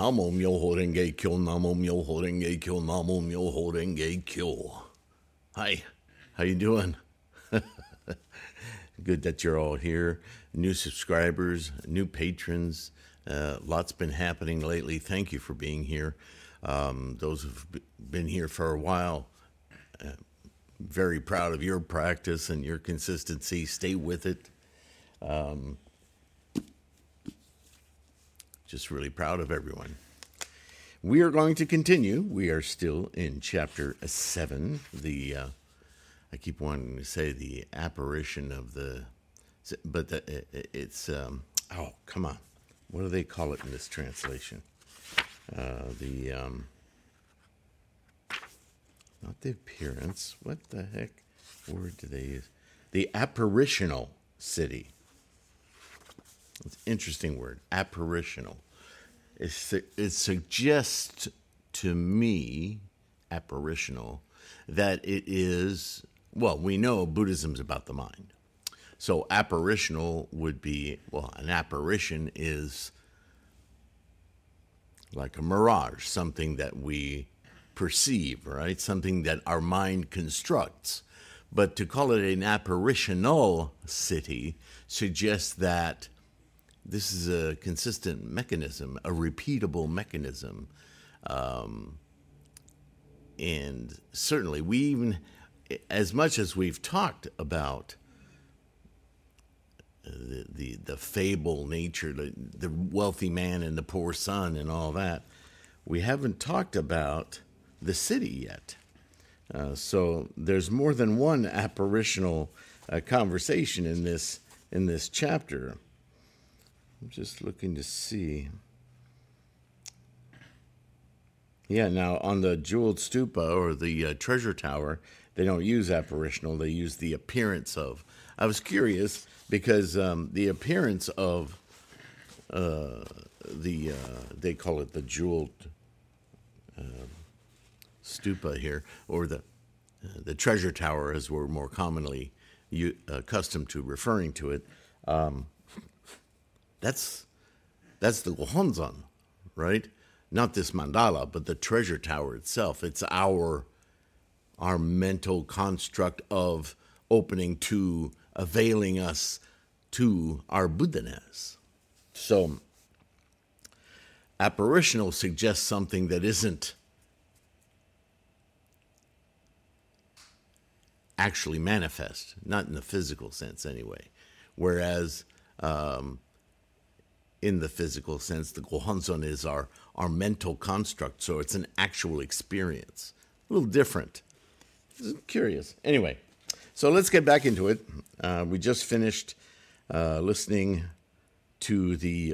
Namo Myoho Renge Kyo, Namo Myoho Renge Kyo, Namo Myoho Renge Kyo. Hi, how you doing? Good that you're all here. New subscribers, new patrons. Lots been happening lately. Thank you for being here. Those who've been here for a while, very proud of your practice and your consistency. Stay with it. Just really proud of everyone. We are going to continue. We are still in chapter 7. I keep wanting to say the apparition of the, but it's oh, come on, what do they call it in this translation? Not the appearance. What the heck word do they use? The apparitional city. It's an interesting word, apparitional. It suggests to me, apparitional, that it is, well, we know Buddhism's about the mind. So apparitional would be, well, an apparition is like a mirage, something that we perceive, right? Something that our mind constructs. But to call it an apparitional city suggests that this is a consistent mechanism, a repeatable mechanism. And certainly we even, as much as we've talked about the fable nature, the wealthy man and the poor son and all that, we haven't talked about the city yet. So there's more than one apparitional conversation in this chapter. I'm just looking to see. Yeah, now on the jeweled stupa or the treasure tower, they don't use apparitional, they use the appearance of. I was curious because the appearance of they call it the jeweled stupa here, or the treasure tower as we're more commonly accustomed to referring to it. That's the Gohonzon, right? Not this mandala, but the treasure tower itself. It's our mental construct of opening to, availing us to our Buddha-ness. So apparitional suggests something that isn't actually manifest, not in the physical sense anyway. Whereas in the physical sense, the Gohonzon is our mental construct, so it's an actual experience. A little different. Curious. Anyway, so let's get back into it. We just finished listening to the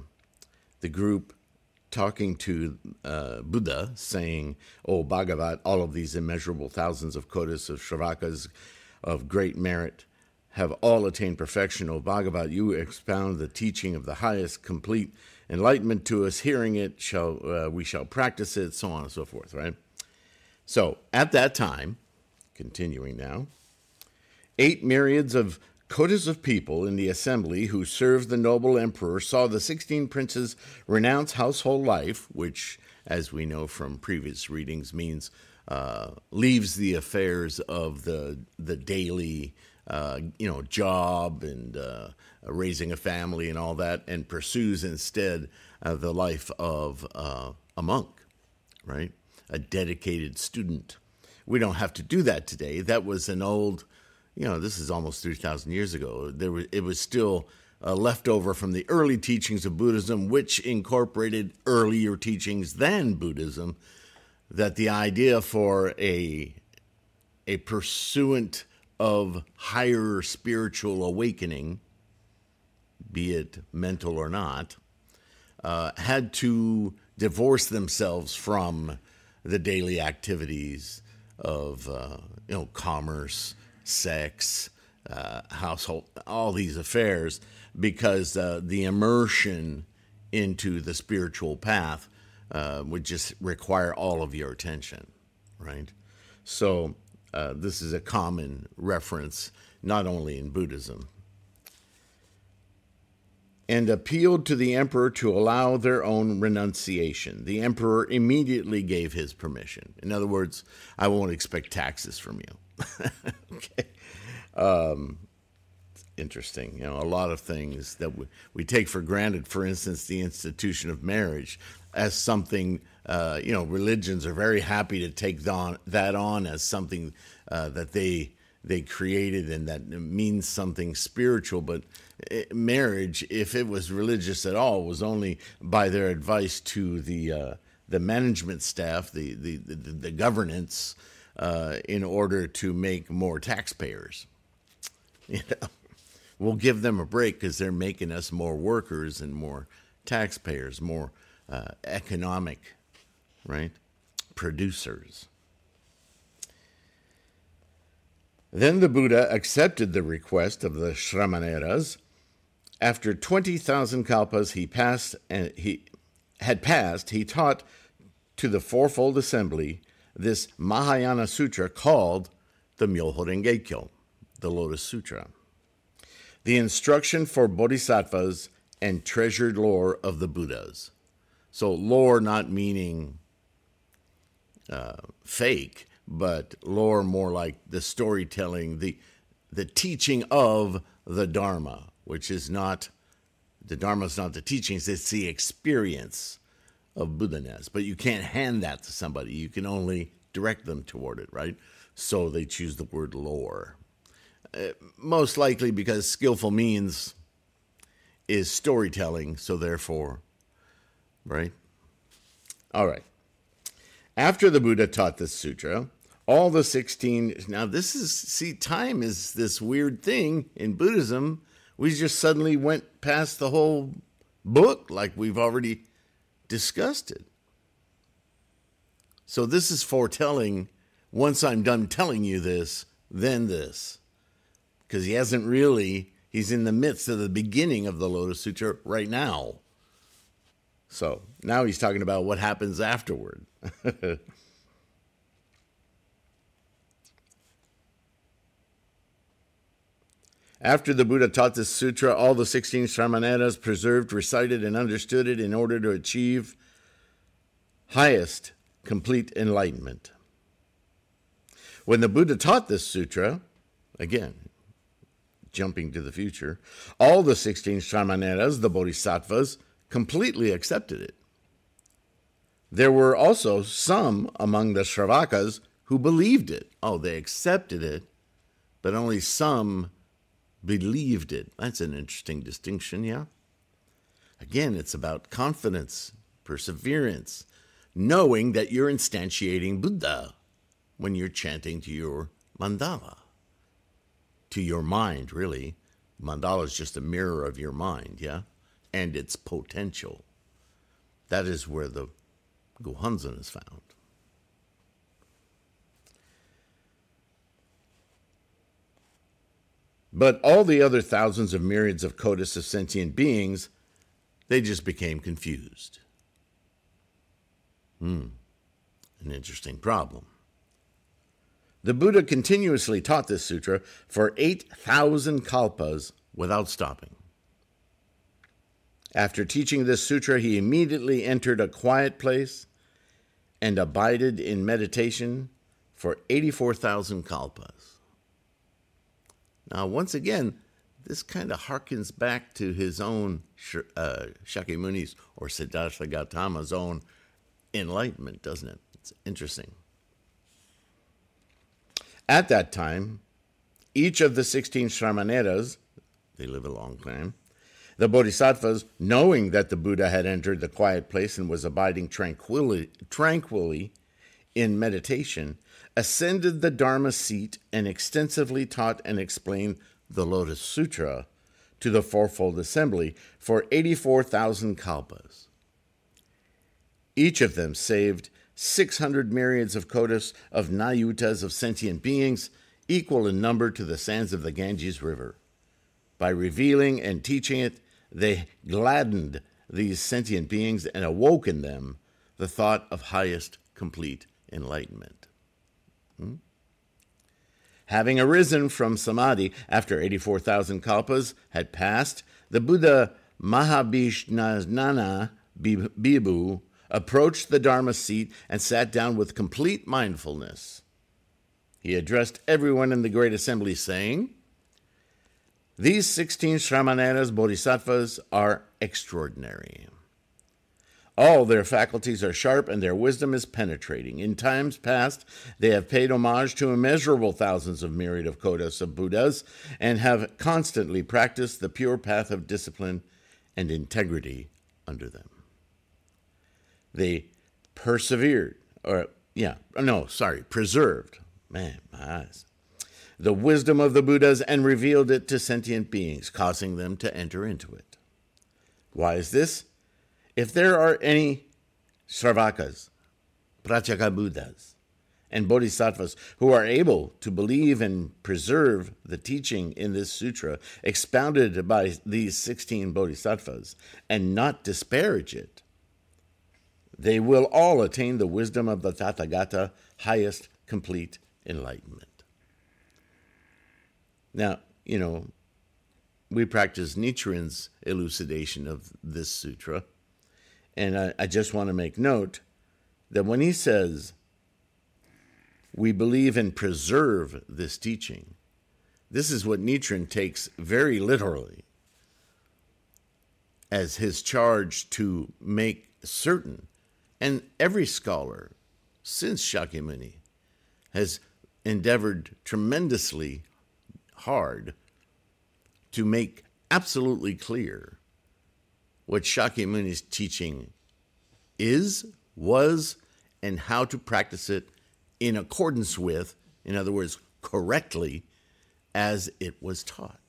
group talking to Buddha, saying, "Oh, Bhagavat, all of these immeasurable thousands of kotis, of Shravakas, of great merit, have all attained perfection. O Bhagavat, you expound the teaching of the highest complete enlightenment to us. Hearing it, we shall practice it," so on and so forth, right? So, at that time, continuing now, 8 myriads of kotis of people in the assembly who served the noble emperor saw the 16 princes renounce household life, which, as we know from previous readings, means leaves the affairs of the daily job and raising a family and all that, and pursues instead the life of a monk, right? A dedicated student. We don't have to do that today. That was an old, this is almost 3,000 years ago. It was still leftover from the early teachings of Buddhism, which incorporated earlier teachings than Buddhism, that the idea for a pursuant of higher spiritual awakening, be it mental or not, had to divorce themselves from the daily activities of commerce, sex, household, all these affairs, because the immersion into the spiritual path would just require all of your attention, right? So this is a common reference, not only in Buddhism. and appealed to the emperor to allow their own renunciation. The emperor immediately gave his permission. In other words, I won't expect taxes from you. Okay. Interesting. You know, a lot of things that we take for granted, for instance, the institution of marriage as something, religions are very happy to take that on as something that they created and that means something spiritual. But marriage, if it was religious at all, was only by their advice to the management staff, the governance, in order to make more taxpayers. You know, we'll give them a break because they're making us more workers and more taxpayers, more economic, right, producers. Then the Buddha accepted the request of the Shramaneras. After 20,000 kalpas he taught to the Fourfold Assembly this Mahayana Sutra called the Myoho Renge Kyo, the Lotus Sutra, the instruction for bodhisattvas and treasured lore of the Buddhas. So lore not meaning fake, but lore more like the storytelling, the teaching of the Dharma, which is not, the Dharma is not the teachings, it's the experience of Buddha-ness. But you can't hand that to somebody. You can only direct them toward it, right? So they choose the word lore. Most likely because skillful means is storytelling, so therefore, right? All right. After the Buddha taught this sutra, all the 16, now this is, see, time is this weird thing in Buddhism. We just suddenly went past the whole book like we've already discussed it. So this is foretelling, once I'm done telling you this, then this. Because he's in the midst of the beginning of the Lotus Sutra right now. So now he's talking about what happens afterward. After the Buddha taught this sutra, all the 16 Shramaneras preserved, recited, and understood it in order to achieve highest complete enlightenment. When the Buddha taught this sutra, again, jumping to the future, all the 16 Shramaneras, the bodhisattvas, completely accepted it. There were also some among the Shravakas who believed it. Oh, they accepted it, but only some believed it. That's an interesting distinction, yeah? Again, it's about confidence, perseverance, knowing that you're instantiating Buddha when you're chanting to your mandala, to your mind, really. Mandala is just a mirror of your mind, yeah? And its potential. That is where the Gohonzon is found. But all the other thousands of myriads of kodas of sentient beings, they just became confused. An interesting problem. The Buddha continuously taught this sutra for 8,000 kalpas without stopping. After teaching this sutra, he immediately entered a quiet place and abided in meditation for 84,000 kalpas. Now, once again, this kind of harkens back to his own Shakyamuni's or Siddhartha Gautama's own enlightenment, doesn't it? It's interesting. At that time, each of the 16 Shramaneras, they live a long time, the bodhisattvas, knowing that the Buddha had entered the quiet place and was abiding tranquilly in meditation, ascended the Dharma seat and extensively taught and explained the Lotus Sutra to the Fourfold Assembly for 84,000 kalpas. Each of them saved 600 myriads of kodas of nayutas of sentient beings, equal in number to the sands of the Ganges River. By revealing and teaching it, they gladdened these sentient beings and awoke in them the thought of highest complete enlightenment. Having arisen from samadhi after 84,000 kalpas had passed, the Buddha Mahavishnu Bibu approached the Dharma seat and sat down with complete mindfulness. He addressed everyone in the great assembly, saying, "These 16 Shramaneras Bodhisattvas are extraordinary. All their faculties are sharp and their wisdom is penetrating. In times past, they have paid homage to immeasurable thousands of myriad of kodas of Buddhas and have constantly practiced the pure path of discipline and integrity under them. They preserved my eyes, the wisdom of the Buddhas and revealed it to sentient beings, causing them to enter into it. Why is this? If there are any Sravakas, Pratyeka Buddhas, and Bodhisattvas who are able to believe and preserve the teaching in this sutra expounded by these 16 Bodhisattvas and not disparage it, they will all attain the wisdom of the Tathagata, highest complete enlightenment." Now, we practice Nichiren's elucidation of this sutra, and I just want to make note that when he says, we believe and preserve this teaching, this is what Nichiren takes very literally as his charge to make certain, and every scholar since Shakyamuni has endeavored tremendously hard to make absolutely clear what Shakyamuni's teaching is, was, and how to practice it in accordance with, in other words, correctly, as it was taught.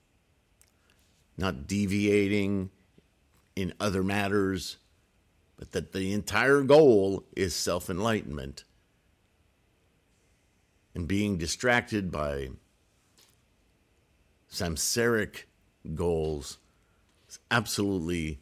Not deviating in other matters, but that the entire goal is self-enlightenment, and being distracted by samsaric goals is absolutely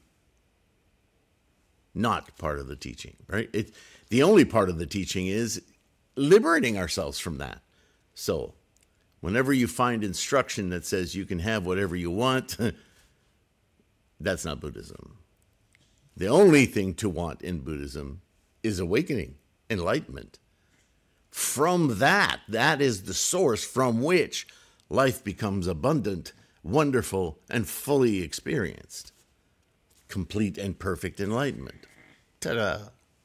not part of the teaching, right? The only part of the teaching is liberating ourselves from that. So whenever you find instruction that says you can have whatever you want, that's not Buddhism. The only thing to want in Buddhism is awakening, enlightenment. From that is the source from which life becomes abundant, wonderful, and fully experienced. Complete and perfect enlightenment. Ta-da!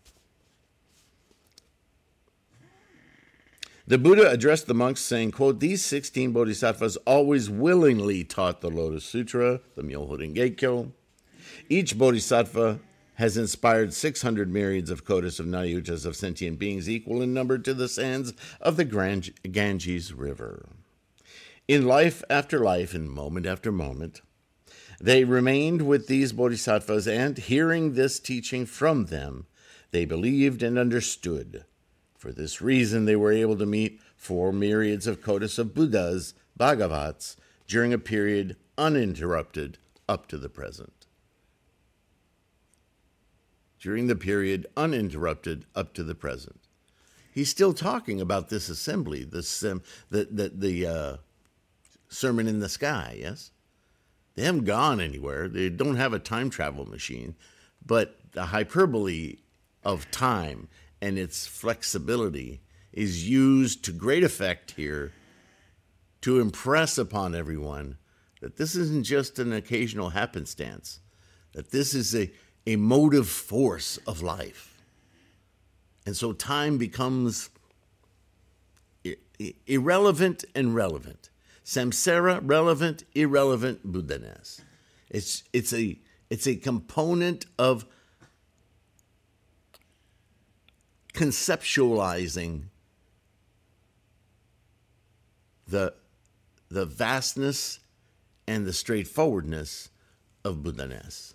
The Buddha addressed the monks saying, quote, "These 16 bodhisattvas always willingly taught the Lotus Sutra, the Myoho Renge-kyo. Each bodhisattva has inspired 600 myriads of kodas of Nayutas of sentient beings equal in number to the sands of the Ganges River. In life after life and moment after moment, they remained with these bodhisattvas, and hearing this teaching from them, they believed and understood. For this reason, they were able to meet 4 myriads of kodas of Buddhas, Bhagavats, during a period uninterrupted up to the present." During the period uninterrupted up to the present. He's still talking about this assembly, the sermon in the sky, yes? They haven't gone anywhere. They don't have a time travel machine, but the hyperbole of time and its flexibility is used to great effect here to impress upon everyone that this isn't just an occasional happenstance, that this is a motive force of life. And so time becomes irrelevant and relevant. Samsara, relevant, irrelevant, Buddha-ness. It's a component of conceptualizing the vastness and the straightforwardness of Buddha-ness.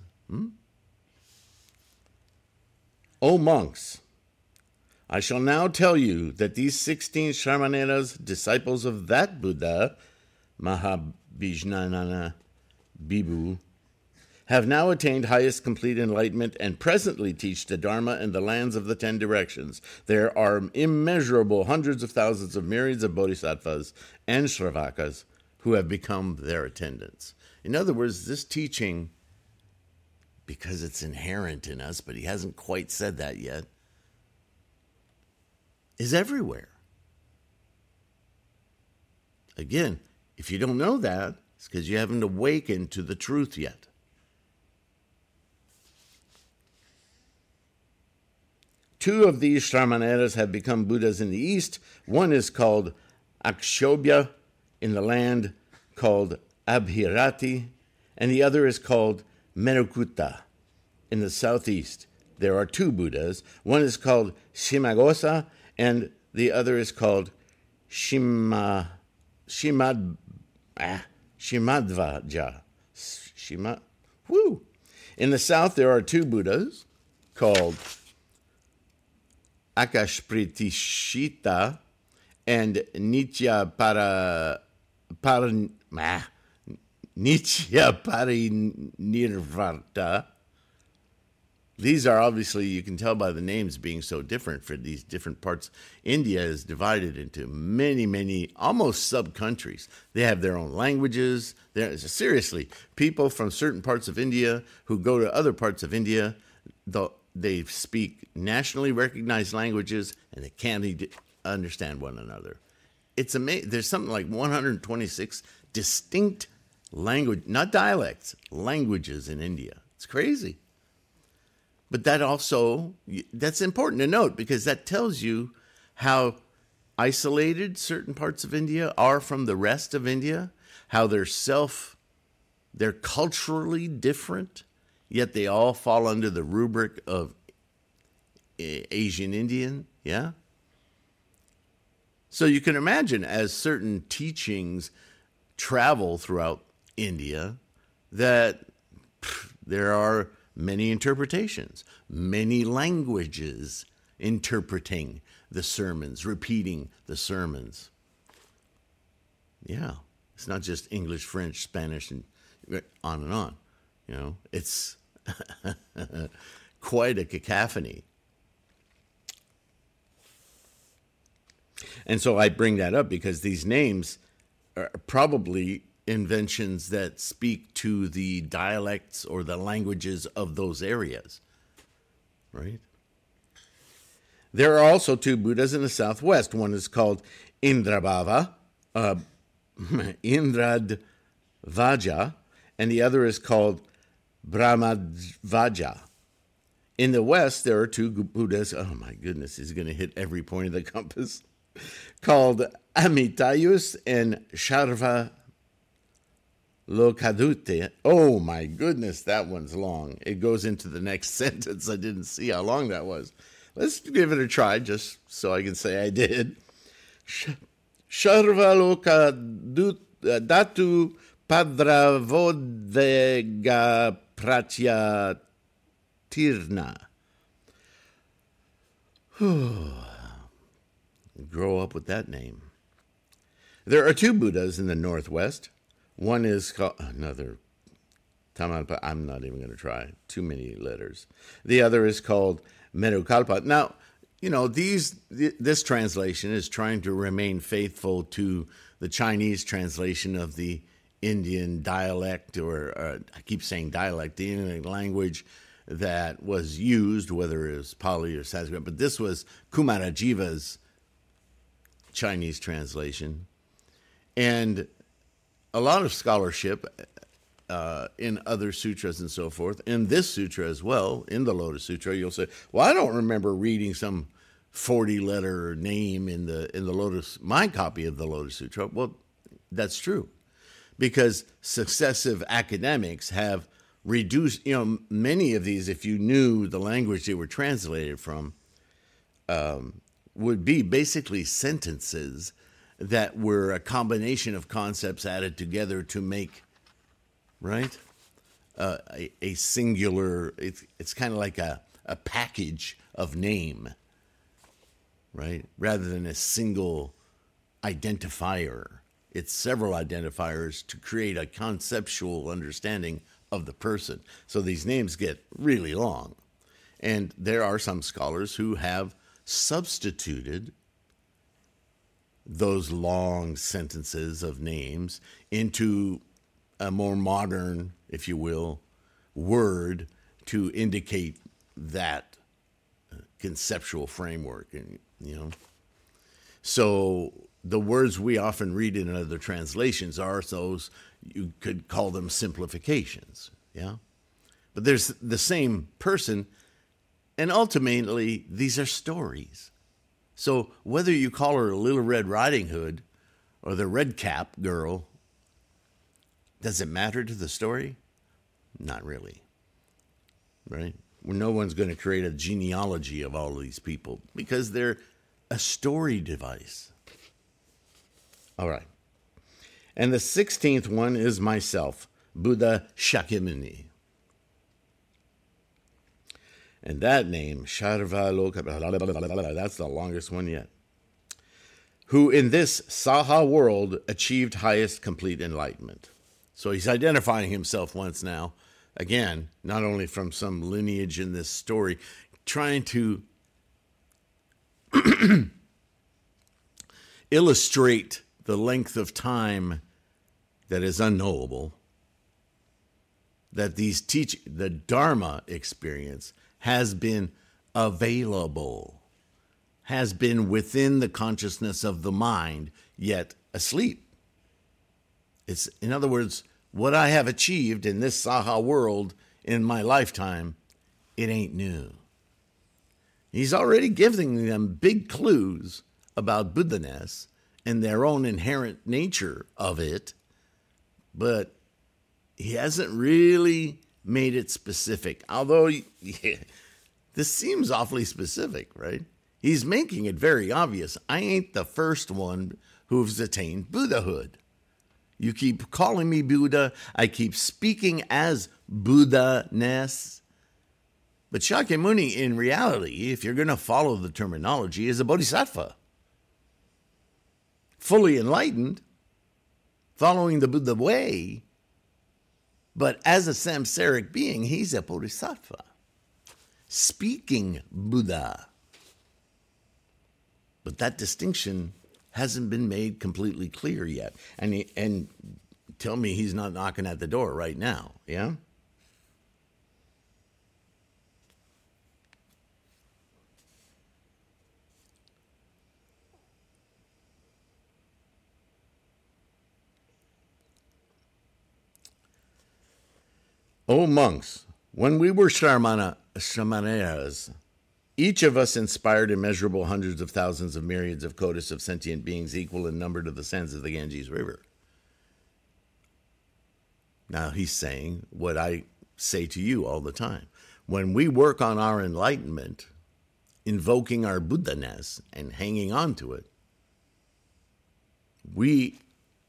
O monks, I shall now tell you that these 16 Shramaneras, disciples of that Buddha, Mahavishnu Bibu, have now attained highest complete enlightenment and presently teach the Dharma in the lands of the 10 directions. There are immeasurable hundreds of thousands of myriads of bodhisattvas and shravakas who have become their attendants. In other words, this teaching because it's inherent in us, but he hasn't quite said that yet, is everywhere. Again, if you don't know that, it's because you haven't awakened to the truth yet. Two of these Shravamaneras have become Buddhas in the East. One is called Akshobhya in the land called Abhirati, and the other is called Merukutta in the southeast. There are two Buddhas. One is called Shimagosa, and the other is called Shimadvaja. In the south, there are two Buddhas called Akashpritishita and Nityaparinirvarta. These are obviously, you can tell by the names being so different for these different parts. India is divided into many, many, almost sub-countries. They have their own languages. Seriously, people from certain parts of India who go to other parts of India, they speak nationally recognized languages, and they can't understand one another. It's amazing. There's something like 126 distinct language, not dialects, languages in India. It's crazy. But that's important to note, because that tells you how isolated certain parts of India are from the rest of India, how they're culturally different, yet they all fall under the rubric of Asian Indian, yeah? So you can imagine, as certain teachings travel throughout India, that there are many interpretations, many languages interpreting the sermons, repeating the sermons. Yeah, it's not just English, French, Spanish, and on and on. You know, it's quite a cacophony. And so I bring that up because these names are probably inventions that speak to the dialects or the languages of those areas, right? There are also two Buddhas in the southwest. One is called Indradvaja, and the other is called Brahmadvaja. In the west, there are two Buddhas. Oh my goodness, he's going to hit every point of the compass. Called Amitayus and Sharva Lokadute. Oh my goodness, that one's long. It goes into the next sentence. I didn't see how long that was. Let's give it a try just so I can say I did. Sharva Lokadatu Padravodega Pratya Tirna. Grow up with that name. There are two Buddhas in the northwest. One is called another. I'm not even going to try. Too many letters. The other is called Merukalpa. Now, you know, this translation is trying to remain faithful to the Chinese translation of the Indian dialect, or I keep saying dialect, the Indian language that was used, whether it was Pali or Sanskrit, but this was Kumarajiva's Chinese translation. And a lot of scholarship in other sutras and so forth, in this sutra as well, in the Lotus Sutra, you'll say, well, I don't remember reading some 40-letter name in the Lotus, my copy of the Lotus Sutra. Well, that's true, because successive academics have reduced, many of these, if you knew the language they were translated from, would be basically sentences that were a combination of concepts added together to make, right, a singular, it's kind of like a package of name, right, rather than a single identifier. It's several identifiers to create a conceptual understanding of the person. So these names get really long. And there are some scholars who have substituted those long sentences of names into a more modern, if you will, word to indicate that conceptual framework. And, so the words we often read in other translations are those, you could call them simplifications. Yeah. But there's the same person, and ultimately, these are stories. So whether you call her Little Red Riding Hood or the Red Cap girl, does it matter to the story? Not really, right? No one's going to create a genealogy of all of these people because they're a story device. All right. And the 16th one is myself, Buddha Shakyamuni. And that name, Sharvaloka, that's the longest one yet, who in this Saha world achieved highest complete enlightenment. So he's identifying himself once now, again, not only from some lineage in this story, trying to illustrate the length of time that is unknowable, that the Dharma experience has been available, has been within the consciousness of the mind, yet asleep. It's, in other words, what I have achieved in this Saha world in my lifetime, it ain't new. He's already giving them big clues about Buddha-ness and their own inherent nature of it, but he hasn't really made it specific. Although, this seems awfully specific, right? He's making it very obvious. I ain't the first one who's attained Buddhahood. You keep calling me Buddha. I keep speaking as Buddha-ness. But Shakyamuni, in reality, if you're going to follow the terminology, is a bodhisattva. Fully enlightened, following the Buddha way. But as a samsaric being, he's a bodhisattva. Speaking Buddha. But that distinction hasn't been made completely clear yet. And tell me he's not knocking at the door right now, yeah? O monks, when we were Shamaneras, each of us inspired immeasurable hundreds of thousands of myriads of kotis of sentient beings equal in number to the sands of the Ganges River. Now he's saying what I say to you all the time. When we work on our enlightenment, invoking our Buddha-ness and hanging on to it, we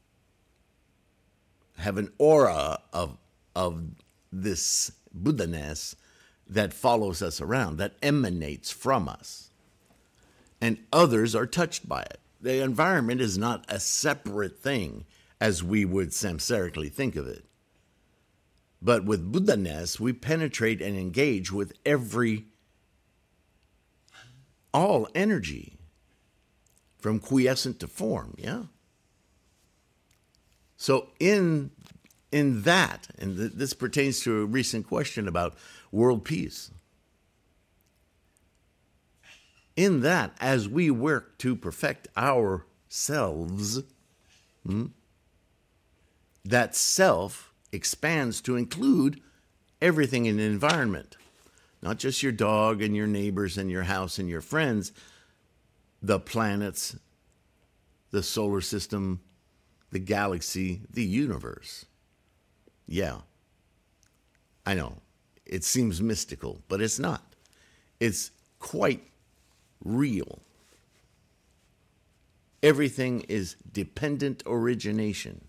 have an aura of this Buddha-ness that follows us around, that emanates from us. And others are touched by it. The environment is not a separate thing as we would samsarically think of it. But with Buddha-ness, we penetrate and engage with all energy, from quiescent to form, yeah? So in that, and this pertains to a recent question about world peace, in that, as we work to perfect ourselves, that self expands to include everything in the environment, not just your dog and your neighbors and your house and your friends, the planets, the solar system, the galaxy, the universe. Yeah, I know. It seems mystical, but it's not. It's quite real. Everything is dependent origination.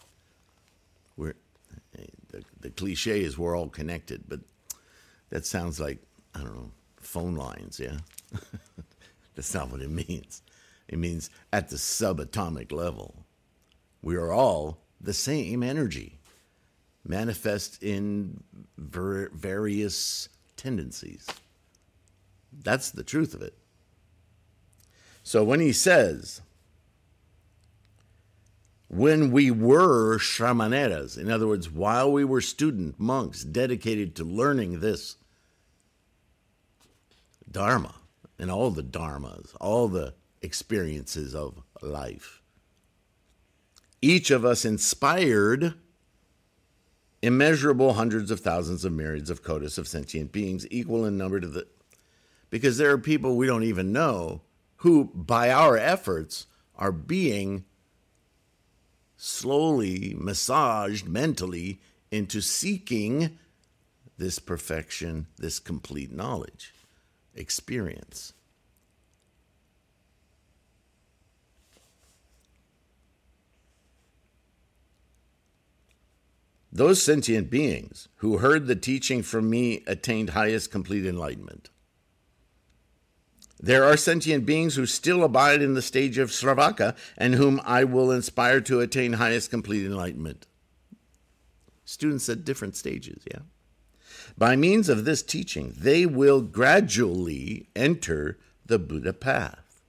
The cliche is we're all connected, but that sounds like, I don't know, phone lines, yeah? That's not what it means. It means at the subatomic level, we are all the same energy, manifest in various tendencies. That's the truth of it. So when he says, when we were Shamaneras, in other words, while we were student monks dedicated to learning this Dharma and all the dharmas, all the experiences of life. Each of us inspired immeasurable hundreds of thousands of myriads of kodas of sentient beings, equal in number to the... Because there are people we don't even know who, by our efforts, are being slowly massaged mentally into seeking this perfection, this complete knowledge, experience. Those sentient beings who heard the teaching from me attained highest complete enlightenment. There are sentient beings who still abide in the stage of Sravaka and whom I will inspire to attain highest complete enlightenment. Students at different stages, yeah? By means of this teaching, they will gradually enter the Buddha path.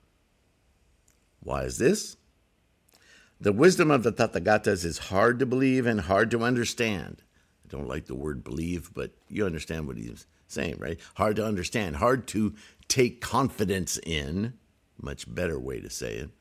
Why is this? The wisdom of the Tathagatas is hard to believe and hard to understand. I don't like the word believe, but you understand what he's saying, right? Hard to understand, hard to take confidence in, much better way to say it,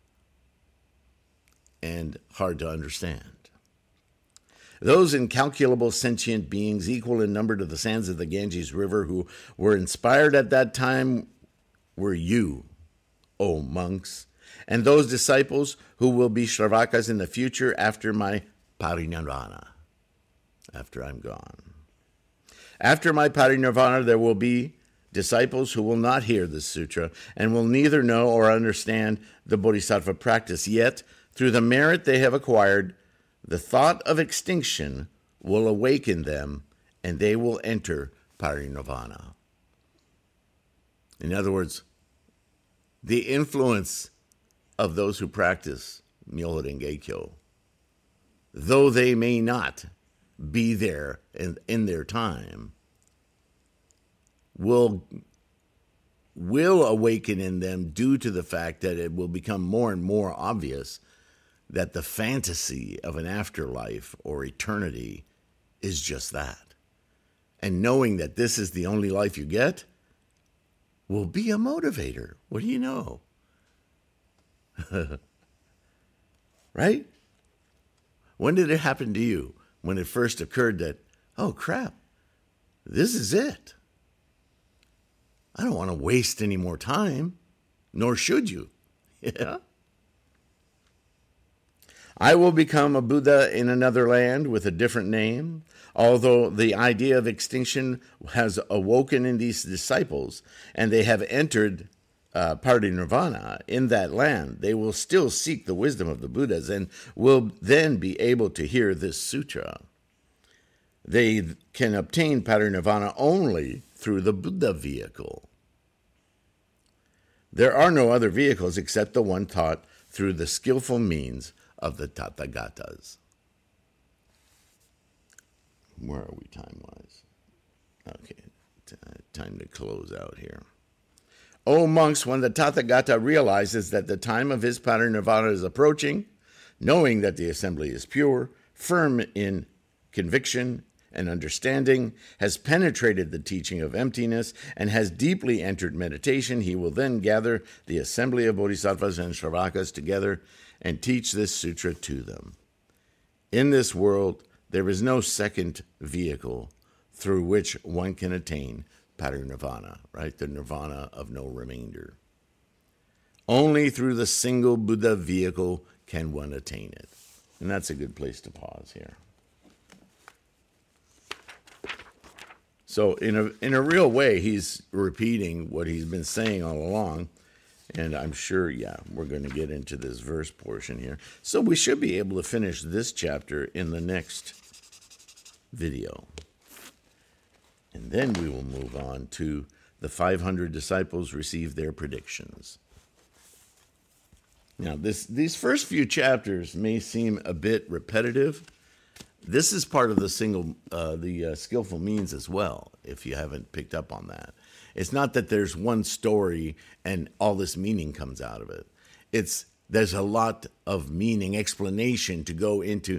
and hard to understand. Those incalculable sentient beings, equal in number to the sands of the Ganges River, who were inspired at that time, were you, O monks, and those disciples who will be Shravakas in the future after my parinirvana, after I'm gone. After my parinirvana, there will be disciples who will not hear this sutra and will neither know or understand the bodhisattva practice, yet through the merit they have acquired, the thought of extinction will awaken them and they will enter parinirvana. In other words, the influence of those who practice Myoho Renge Kyo, though they may not be there in their time, will awaken in them due to the fact that it will become more and more obvious that the fantasy of an afterlife or eternity is just that. And knowing that this is the only life you get will be a motivator. What do you know? Right? When did it happen to you? When it first occurred that, oh crap, this is it. I don't want to waste any more time, nor should you. Yeah. I will become a Buddha in another land with a different name. Although the idea of extinction has awoken in these disciples and they have entered parinirvana in that land, they will still seek the wisdom of the Buddhas and will then be able to hear this sutra. They can obtain parinirvana only through the Buddha vehicle. There are no other vehicles except the one taught through the skillful means of the Tathagatas. Where are we time-wise? Okay, time to close out here. O monks, when the Tathagata realizes that the time of his parinirvana is approaching, knowing that the assembly is pure, firm in conviction and understanding, has penetrated the teaching of emptiness, and has deeply entered meditation, he will then gather the assembly of bodhisattvas and shravakas together and teach this sutra to them. In this world, there is no second vehicle through which one can attain parinirvana, right? The nirvana of no remainder. Only through the single Buddha vehicle can one attain it. And that's a good place to pause here. So in a real way, he's repeating what he's been saying all along. And I'm sure, we're going to get into this verse portion here. So we should be able to finish this chapter in the next video. And then we will move on to the 500 disciples receive their predictions. Now, these first few chapters may seem a bit repetitive. This is part of the skillful means as well, if you haven't picked up on that. It's not that there's one story and all this meaning comes out of it. There's a lot of meaning, explanation to go into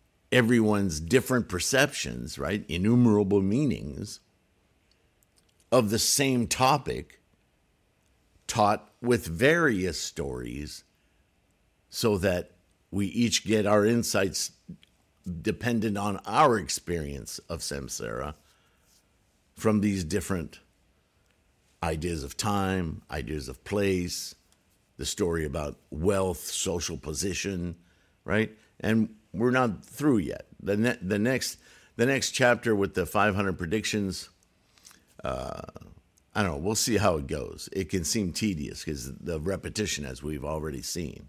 everyone's different perceptions, right? Innumerable meanings of the same topic taught with various stories so that we each get our insights dependent on our experience of samsara from these different ideas of time, ideas of place, the story about wealth, social position, right? And we're not through yet. The next chapter with the 500 predictions, I don't know. We'll see how it goes. It can seem tedious because the repetition, as we've already seen.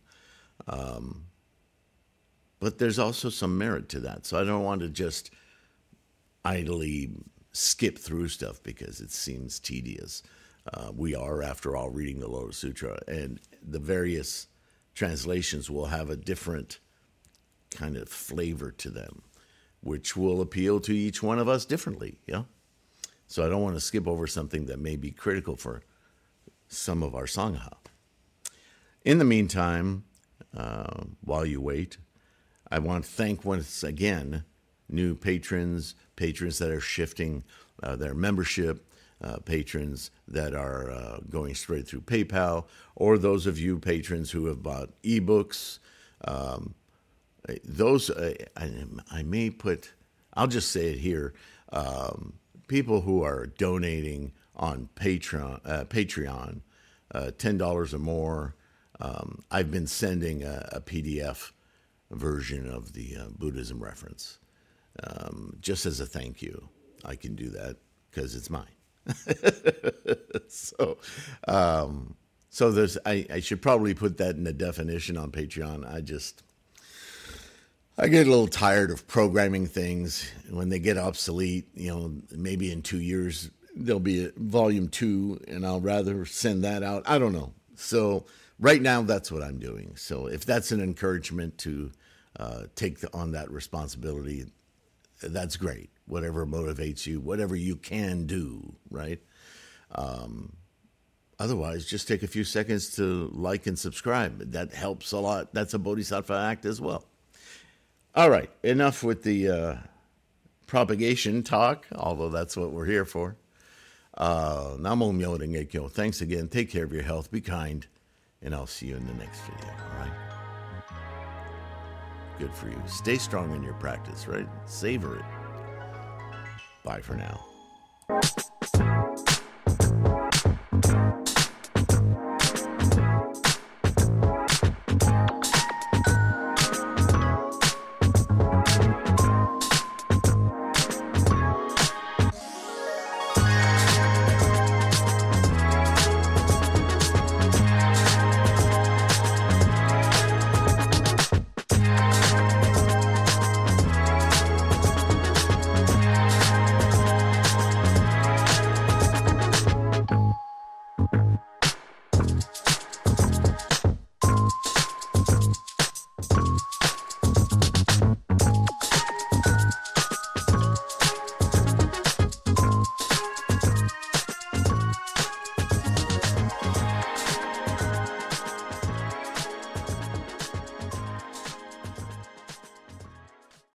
But there's also some merit to that. So I don't want to just idly skip through stuff because it seems tedious. We are, after all, reading the Lotus Sutra, and the various translations will have a different kind of flavor to them, which will appeal to each one of us differently. Yeah. So I don't want to skip over something that may be critical for some of our Sangha. In the meantime, while you wait, I want to thank once again new patrons that are shifting their membership, patrons that are going straight through PayPal, or those of you patrons who have bought ebooks. Those I may put, I'll just say it here, people who are donating on Patreon, $10 or more, I've been sending a PDF version of the Buddhism reference, just as a thank you. I can do that because it's mine. So there's, I should probably put that in the definition on Patreon. I get a little tired of programming things. When they get obsolete, maybe in 2 years there'll be a volume 2, and I'll rather send that out. I don't know. So right now that's what I'm doing. So if that's an encouragement to take on that responsibility, that's great. Whatever motivates you, whatever you can do, right? Otherwise, just take a few seconds to like and subscribe. That helps a lot. That's a Bodhisattva act as well. All right, enough with the propagation talk, although that's what we're here for. Namo Myo Renge Kyo. Thanks again. Take care of your health. Be kind. And I'll see you in the next video, all right? Good for you. Stay strong in your practice, right? Savor it. Bye for now.